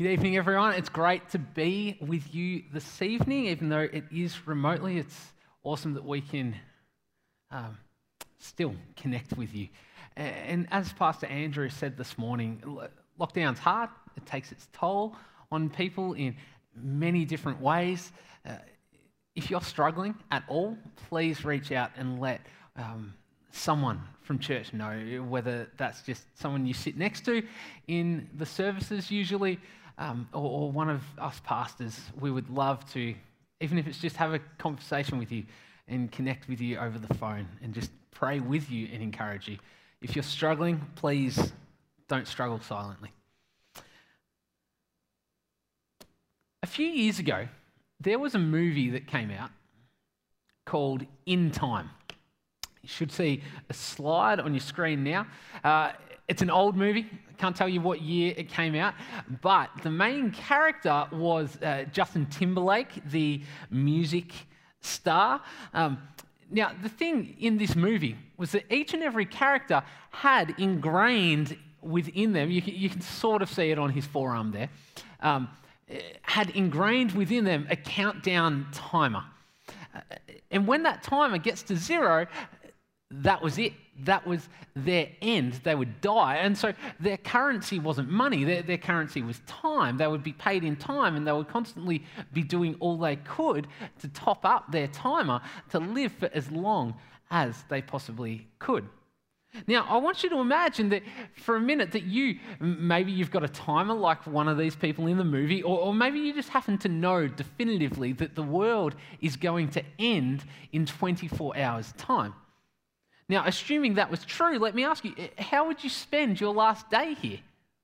Good evening, everyone. It's great to be with you this evening, even though it is remotely. It's awesome that we can still connect with you. And as Pastor Andrew said this morning, lockdown's hard. It takes its toll on people in many different ways. If you're struggling at all, please reach out and let someone from church know, whether that's just someone you sit next to in the services usually, or one of us pastors. We would love to, even if it's just have a conversation with you and connect with you over the phone and just pray with you and encourage you. If you're struggling, please don't struggle silently. A few years ago, there was a movie that came out called In Time. You should see a slide on your screen now. It's an old movie. I can't tell you what year it came out, but the main character was Justin Timberlake, the music star. Now, the thing in this movie was that each and every character had ingrained within them, you can sort of see it on his forearm there, had ingrained within them a countdown timer. And when that timer gets to 0, that was it. That was their end. They would die. And so their currency wasn't money. Their currency was time. They would be paid in time, and they would constantly be doing all they could to top up their timer to live for as long as they possibly could. Now, I want you to imagine that for a minute that maybe you've got a timer like one of these people in the movie, or maybe you just happen to know definitively that the world is going to end in 24 hours' time. Now, assuming that was true, let me ask you, how would you spend your last day here?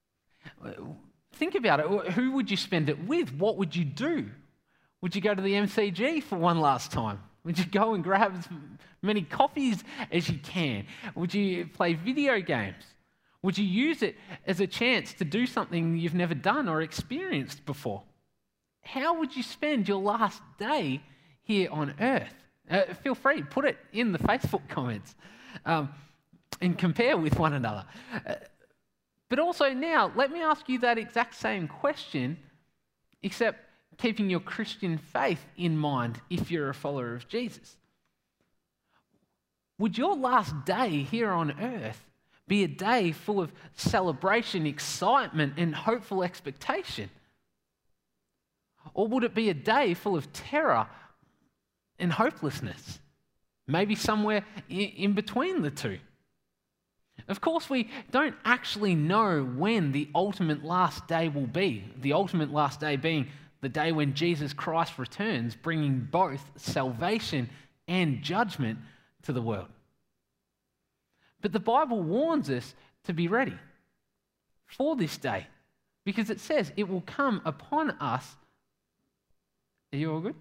Think about it. Who would you spend it with? What would you do? Would you go to the MCG for one last time? Would you go and grab as many coffees as you can? Would you play video games? Would you use it as a chance to do something you've never done or experienced before? How would you spend your last day here on earth? Feel free, put it in the Facebook comments and compare with one another. But also now, let me ask you that exact same question, except keeping your Christian faith in mind if you're a follower of Jesus. Would your last day here on earth be a day full of celebration, excitement, and hopeful expectation? Or would it be a day full of terror and hopelessness? Maybe somewhere in between the two. Of course, we don't actually know when the ultimate last day will be. The ultimate last day being the day when Jesus Christ returns, bringing both salvation and judgment to the world. But the Bible warns us to be ready for this day, because it says it will come upon us. Are you all good?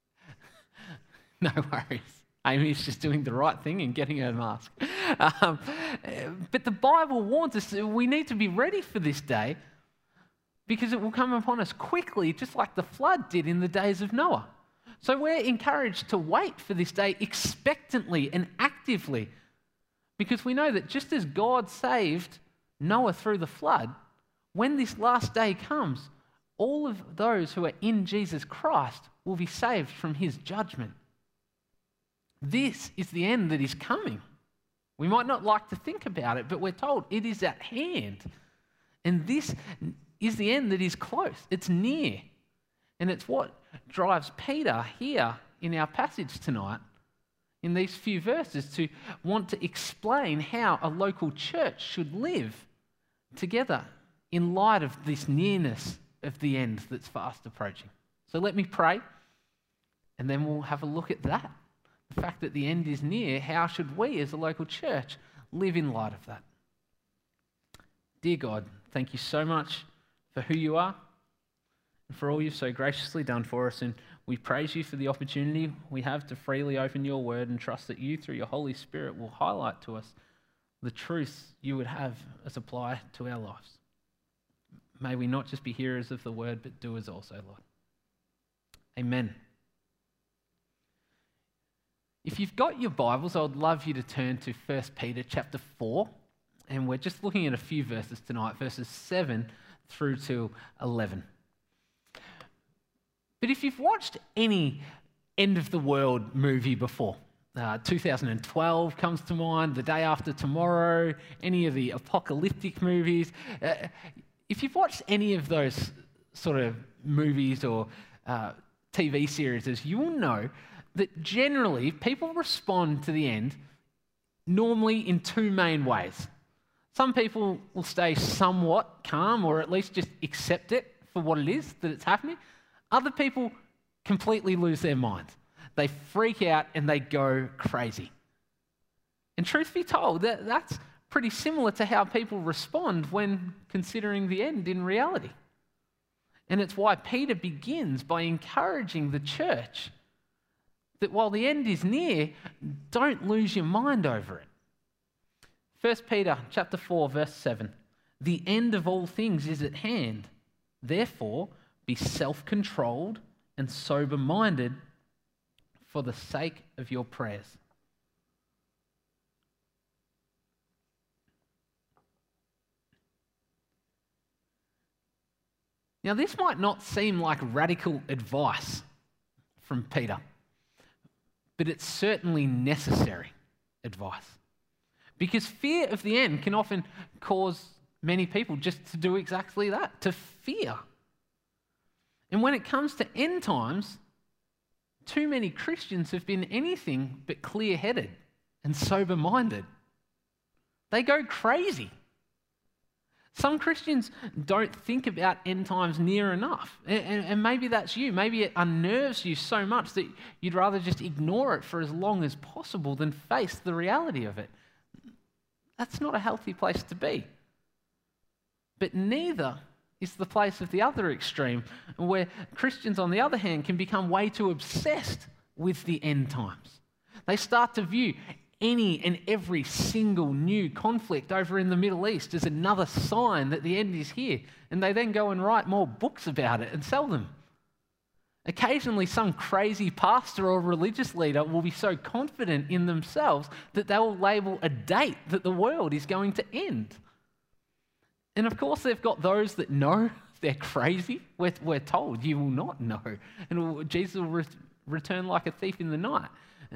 No worries. Amy's just doing the right thing and getting her mask. But the Bible warns us that we need to be ready for this day, because it will come upon us quickly, just like the flood did in the days of Noah. So we're encouraged to wait for this day expectantly and actively, because we know that just as God saved Noah through the flood, when this last day comes, all of those who are in Jesus Christ will be saved from his judgment. This is the end that is coming. We might not like to think about it, but we're told it is at hand. And this is the end that is close. It's near. And it's what drives Peter here in our passage tonight, in these few verses, to want to explain how a local church should live together in light of this nearness of the end that's fast approaching. So let me pray, and then we'll have a look at that. The fact that the end is near, how should we as a local church live in light of that? Dear God, thank you so much for who you are and for all you've so graciously done for us. And we praise you for the opportunity we have to freely open your word and trust that you, through your Holy Spirit, will highlight to us the truths you would have us apply to our lives. May we not just be hearers of the word, but doers also, Lord. Amen. If you've got your Bibles, I would love you to turn to 1 Peter chapter 4, and we're just looking at a few verses tonight, verses 7 through to 11. But if you've watched any end of the world movie before, 2012 comes to mind, The Day After Tomorrow, any of the apocalyptic movies. If you've watched any of those sort of movies or TV series, you will know that generally people respond to the end normally in two main ways. Some people will stay somewhat calm or at least just accept it for what it is, that it's happening. Other people completely lose their minds. They freak out and they go crazy. And truth be told, that's pretty similar to how people respond when considering the end in reality. And it's why Peter begins by encouraging the church that while the end is near, don't lose your mind over it. 1 Peter chapter 4, verse 7. The end of all things is at hand. Therefore, be self-controlled and sober-minded for the sake of your prayers. Now, this might not seem like radical advice from Peter, but it's certainly necessary advice. Because fear of the end can often cause many people just to do exactly that, to fear. And when it comes to end times, too many Christians have been anything but clear-headed and sober-minded. They go crazy. Some Christians don't think about end times near enough. And maybe that's you. Maybe it unnerves you so much that you'd rather just ignore it for as long as possible than face the reality of it. That's not a healthy place to be. But neither is the place of the other extreme, where Christians, on the other hand, can become way too obsessed with the end times. They start to view any and every single new conflict over in the Middle East as another sign that the end is here, and they then go and write more books about it and sell them. Occasionally, some crazy pastor or religious leader will be so confident in themselves that they will label a date that the world is going to end. And of course, they've got those that know they're crazy. We're told you will not know. And Jesus will return like a thief in the night.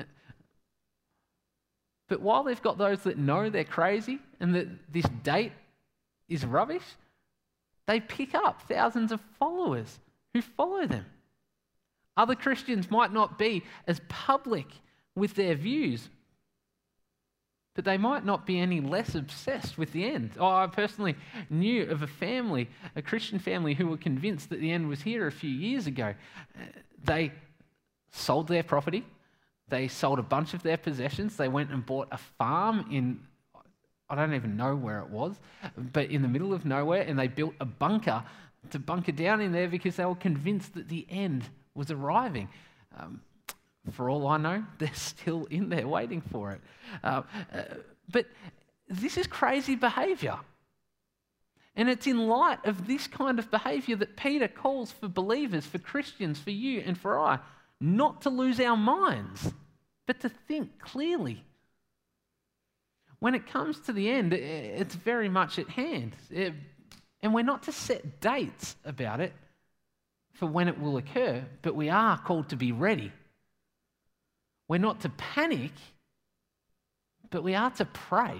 But while they've got those that know they're crazy and that this date is rubbish, they pick up thousands of followers who follow them. Other Christians might not be as public with their views, but they might not be any less obsessed with the end. I personally knew of a family, a Christian family, who were convinced that the end was here a few years ago. They sold their property. They sold a bunch of their possessions. They went and bought a farm in, I don't even know where it was, but in the middle of nowhere, and they built a bunker to bunker down in there because they were convinced that the end was arriving. For all I know, they're still in there waiting for it. But this is crazy behaviour. And it's in light of this kind of behaviour that Peter calls for believers, for Christians, for you and for I, not to lose our minds, but to think clearly. When it comes to the end, it's very much at hand. And we're not to set dates about it for when it will occur, but we are called to be ready. We're not to panic, but we are to pray.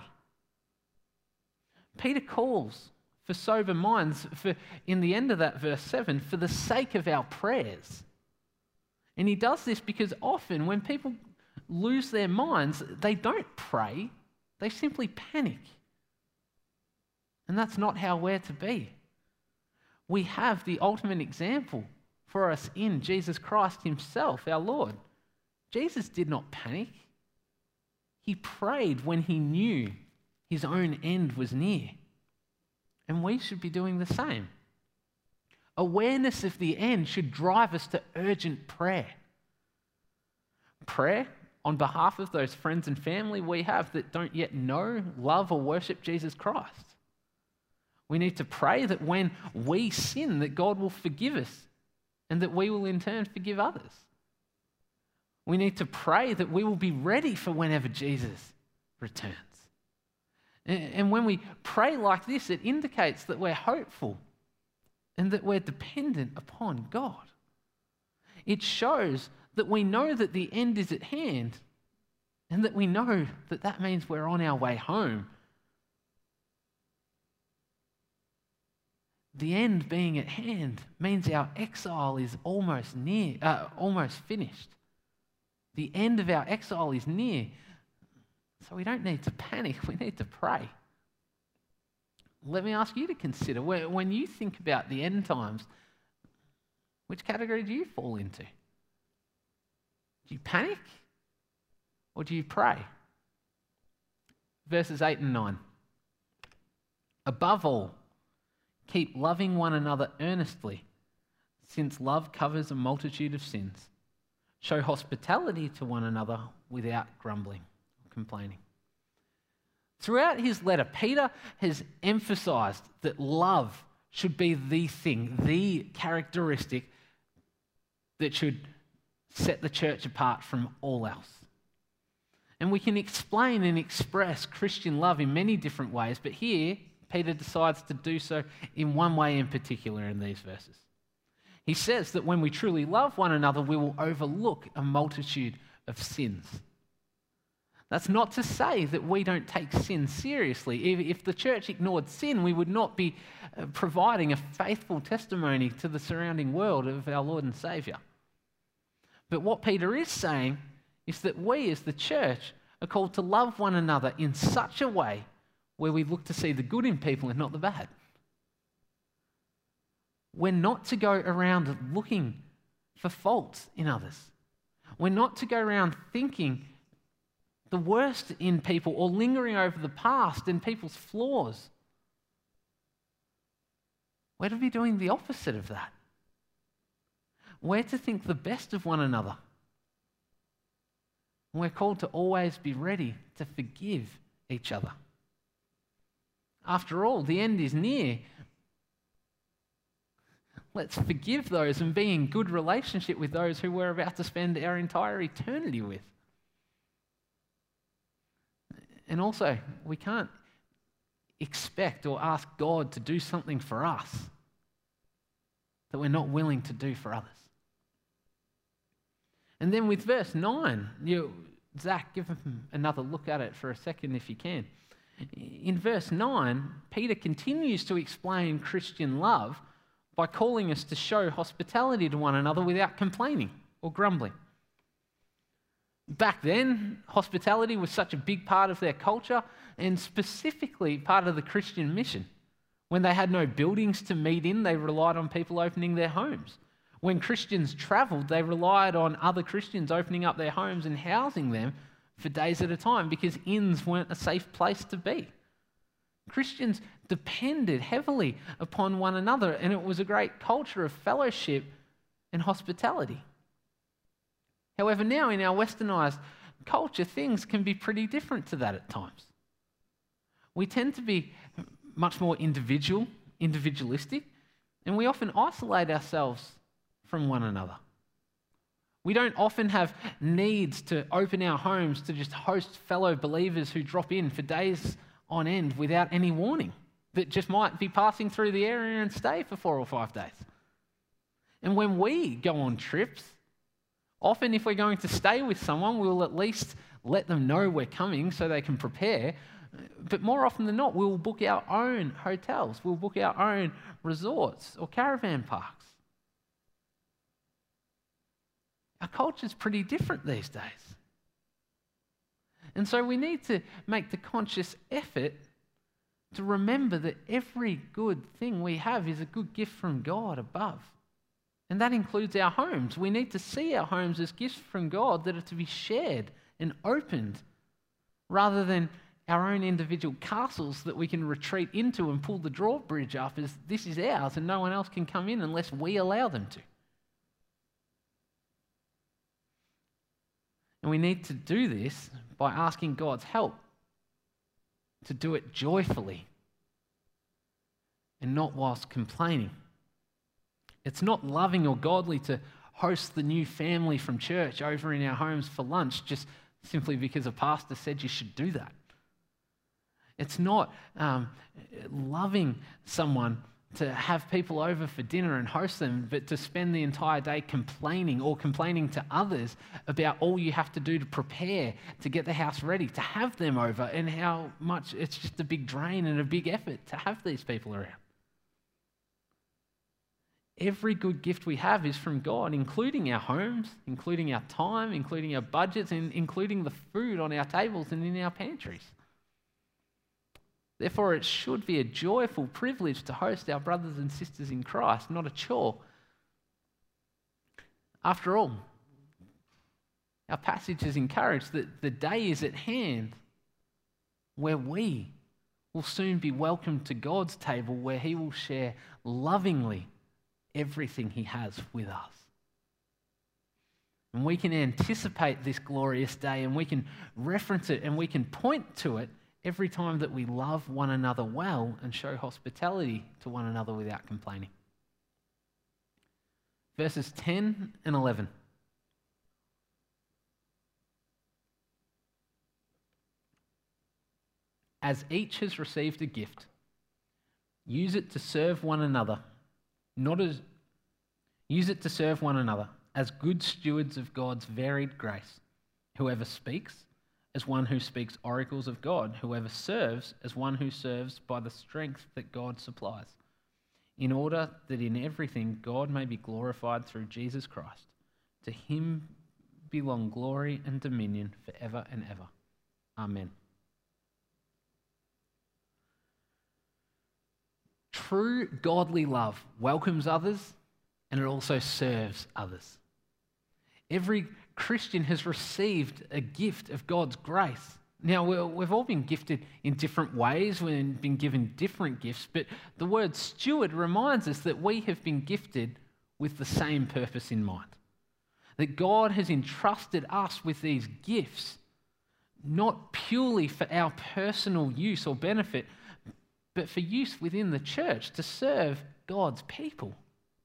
Peter calls for sober minds, in the end of that verse 7, for the sake of our prayers. And he does this because often when people lose their minds, they don't pray, they simply panic. And that's not how we're to be. We have the ultimate example for us in Jesus Christ himself, our Lord. Jesus did not panic. He prayed when he knew his own end was near. And we should be doing the same. Awareness of the end should drive us to urgent prayer. Prayer on behalf of those friends and family we have that don't yet know, love, or worship Jesus Christ. We need to pray that when we sin, that God will forgive us and that we will in turn forgive others. We need to pray that we will be ready for whenever Jesus returns. And when we pray like this, it indicates that we're hopeful and that we're dependent upon God. It shows that we know that the end is at hand, and that we know that that means we're on our way home. The end being at hand means our exile is almost finished. The end of our exile is near. So we don't need to panic, we need to pray. Let me ask you to consider, when you think about the end times, which category do you fall into? Do you panic or do you pray? Verses 8 and 9. Above all, keep loving one another earnestly, since love covers a multitude of sins. Show hospitality to one another without grumbling or complaining. Throughout his letter, Peter has emphasized that love should be the thing, the characteristic that should set the church apart from all else. And we can explain and express Christian love in many different ways, but here Peter decides to do so in one way in particular in these verses. He says that when we truly love one another, we will overlook a multitude of sins. That's not to say that we don't take sin seriously. If the church ignored sin, we would not be providing a faithful testimony to the surrounding world of our Lord and Saviour. But what Peter is saying is that we as the church are called to love one another in such a way where we look to see the good in people and not the bad. We're not to go around looking for faults in others. We're not to go around thinking the worst in people or lingering over the past and people's flaws. We're to be doing the opposite of that. We're to think the best of one another. And we're called to always be ready to forgive each other. After all, the end is near. Let's forgive those and be in good relationship with those who we're about to spend our entire eternity with. And also, we can't expect or ask God to do something for us that we're not willing to do for others. And then with verse 9, Zach, give him another look at it for a second if you can. In verse 9, Peter continues to explain Christian love by calling us to show hospitality to one another without complaining or grumbling. Back then, hospitality was such a big part of their culture and specifically part of the Christian mission. When they had no buildings to meet in, they relied on people opening their homes. When Christians travelled, they relied on other Christians opening up their homes and housing them for days at a time because inns weren't a safe place to be. Christians depended heavily upon one another, and it was a great culture of fellowship and hospitality. However, now in our westernised culture, things can be pretty different to that at times. We tend to be much more individualistic, and we often isolate ourselves from one another. We don't often have needs to open our homes to just host fellow believers who drop in for days on end without any warning, that just might be passing through the area and stay for 4 or 5 days. And when we go on trips, often if we're going to stay with someone, we'll at least let them know we're coming so they can prepare. But more often than not, we'll book our own hotels, we'll book our own resorts or caravan parks. Our culture's pretty different these days. And so we need to make the conscious effort to remember that every good thing we have is a good gift from God above. And that includes our homes. We need to see our homes as gifts from God that are to be shared and opened rather than our own individual castles that we can retreat into and pull the drawbridge up as this is ours and no one else can come in unless we allow them to. And we need to do this by asking God's help to do it joyfully and not whilst complaining. It's not loving or godly to host the new family from church over in our homes for lunch just simply because a pastor said you should do that. It's not loving someone to have people over for dinner and host them, but to spend the entire day complaining to others about all you have to do to prepare to get the house ready, to have them over, and how much it's just a big drain and a big effort to have these people around. Every good gift we have is from God, including our homes, including our time, including our budgets, and including the food on our tables and in our pantries. Therefore, it should be a joyful privilege to host our brothers and sisters in Christ, not a chore. After all, our passage has encouraged that the day is at hand where we will soon be welcomed to God's table, where He will share lovingly everything He has with us. And we can anticipate this glorious day, and we can reference it, and we can point to it every time that we love one another well and show hospitality to one another without complaining. Verses 10 and 11. As each has received a gift, use it to serve one another, use it to serve one another as good stewards of God's varied grace. Whoever speaks, as one who speaks oracles of God. Whoever serves, as one who serves by the strength that God supplies, in order that in everything God may be glorified through Jesus Christ. To Him belong glory and dominion forever and ever. Amen. True godly love welcomes others, and it also serves others. Every Christian has received a gift of God's grace. Now, we've all been gifted in different ways, we've been given different gifts, but the word steward reminds us that we have been gifted with the same purpose in mind. That God has entrusted us with these gifts, not purely for our personal use or benefit, but for use within the church to serve God's people.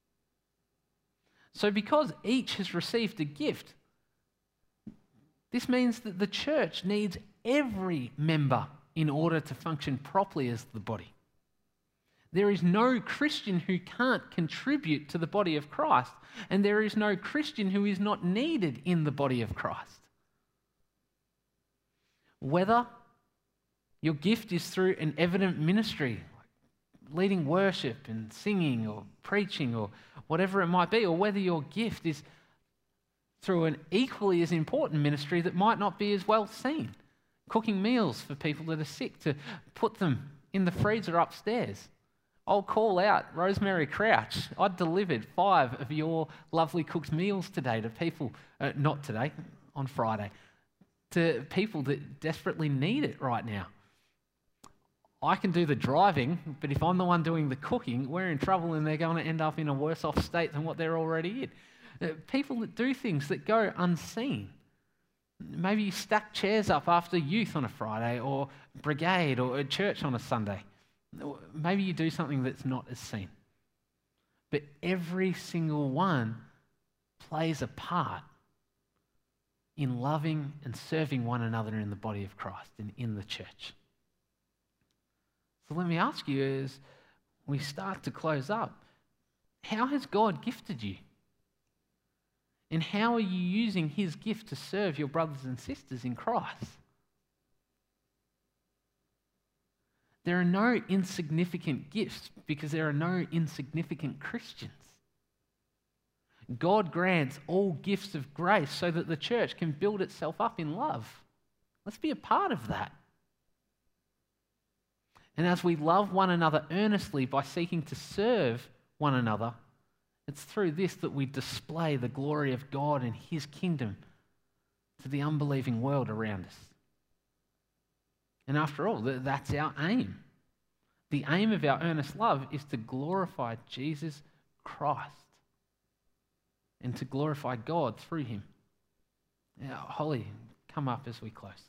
So because each has received a gift, this means that the church needs every member in order to function properly as the body. There is no Christian who can't contribute to the body of Christ, and there is no Christian who is not needed in the body of Christ. Whether your gift is through an evident ministry, like leading worship and singing or preaching or whatever it might be, or whether your gift is through an equally as important ministry that might not be as well seen, cooking meals for people that are sick to put them in the freezer upstairs. I'll call out Rosemary Crouch. I delivered 5 of your lovely cooked meals today to people, not today, on Friday, to people that desperately need it right now. I can do the driving, but if I'm the one doing the cooking, we're in trouble and they're going to end up in a worse off state than what they're already in. People that do things that go unseen. Maybe you stack chairs up after youth on a Friday, or brigade, or a church on a Sunday. Maybe you do something that's not as seen. But every single one plays a part in loving and serving one another in the body of Christ and in the church. So let me ask you, as we start to close up, how has God gifted you? And how are you using His gift to serve your brothers and sisters in Christ? There are no insignificant gifts because there are no insignificant Christians. God grants all gifts of grace so that the church can build itself up in love. Let's be a part of that. And as we love one another earnestly by seeking to serve one another, it's through this that we display the glory of God and His kingdom to the unbelieving world around us. And after all, that's our aim. The aim of our earnest love is to glorify Jesus Christ and to glorify God through Him. Now, Holly, come up as we close.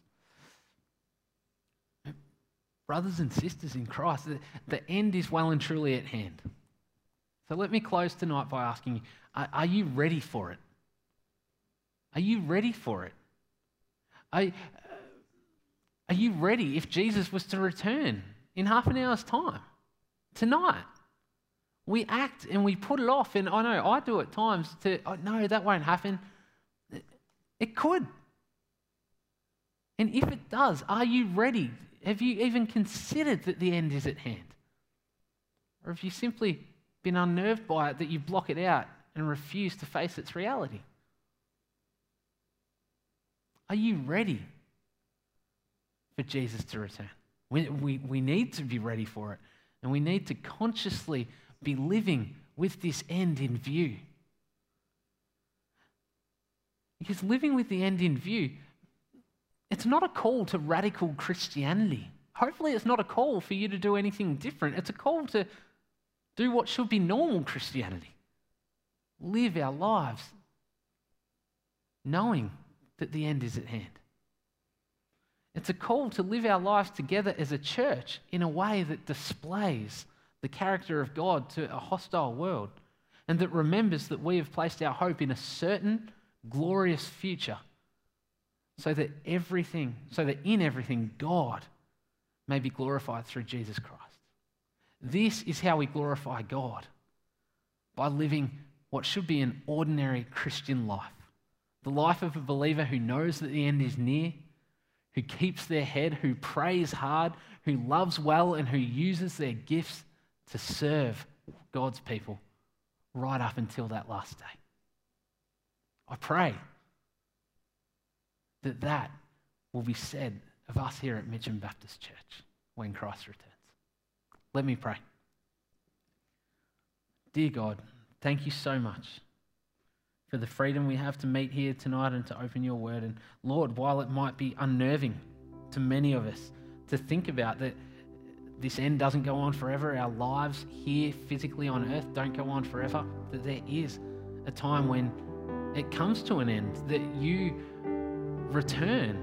Brothers and sisters in Christ, the end is well and truly at hand. So let me close tonight by asking you, are you ready for it? Are you ready for it? Are you ready if Jesus was to return in half an hour's time, tonight? We act and we put it off, and I know I do at times no, that won't happen. It could. And if it does, are you ready? Have you even considered that the end is at hand? Or have you simply been unnerved by it that you block it out and refuse to face its reality? Are you ready for Jesus to return? We need to be ready for it, and we need to consciously be living with this end in view. Because living with the end in view, it's not a call to radical Christianity. Hopefully it's not a call for you to do anything different. It's a call to do what should be normal Christianity. Live our lives knowing that the end is at hand. It's a call to live our lives together as a church in a way that displays the character of God to a hostile world, and that remembers that we have placed our hope in a certain glorious future, so that in everything God may be glorified through Jesus Christ. This is how we glorify God, by living what should be an ordinary Christian life. The life of a believer who knows that the end is near, who keeps their head, who prays hard, who loves well, and who uses their gifts to serve God's people right up until that last day. I pray that will be said of us here at Mitcham Baptist Church when Christ returns. Let me pray. Dear God, thank you so much for the freedom we have to meet here tonight and to open your word. And Lord, while it might be unnerving to many of us to think about that this end doesn't go on forever, our lives here physically on earth don't go on forever, that there is a time when it comes to an end, that you return.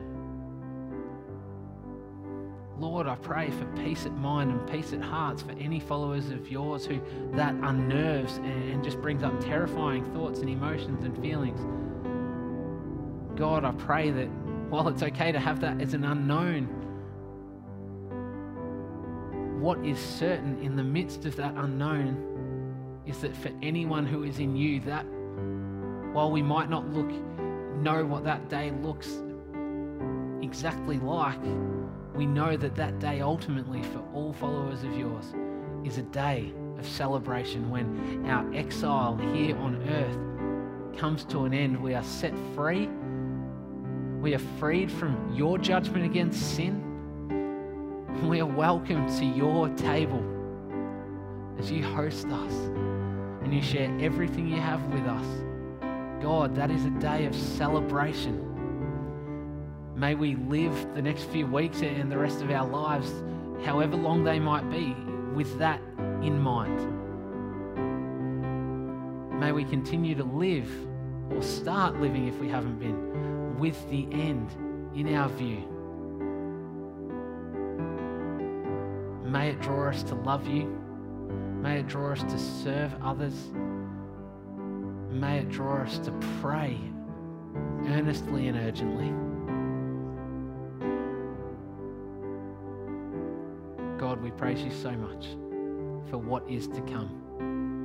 Lord, I pray for peace at mind and peace at hearts for any followers of yours who that unnerves and just brings up terrifying thoughts and emotions and feelings. God, I pray that while it's okay to have that as an unknown, what is certain in the midst of that unknown is that for anyone who is in you, that while we might not know what that day looks exactly like, we know that that day ultimately for all followers of yours is a day of celebration when our exile here on earth comes to an end. We are set free. We are freed from your judgment against sin. We are welcomed to your table as you host us and you share everything you have with us. God, that is a day of celebration. May we live the next few weeks and the rest of our lives, however long they might be, with that in mind. May we continue to live, or start living if we haven't been, with the end in our view. May it draw us to love you. May it draw us to serve others. May it draw us to pray earnestly and urgently. God, we praise you so much for what is to come.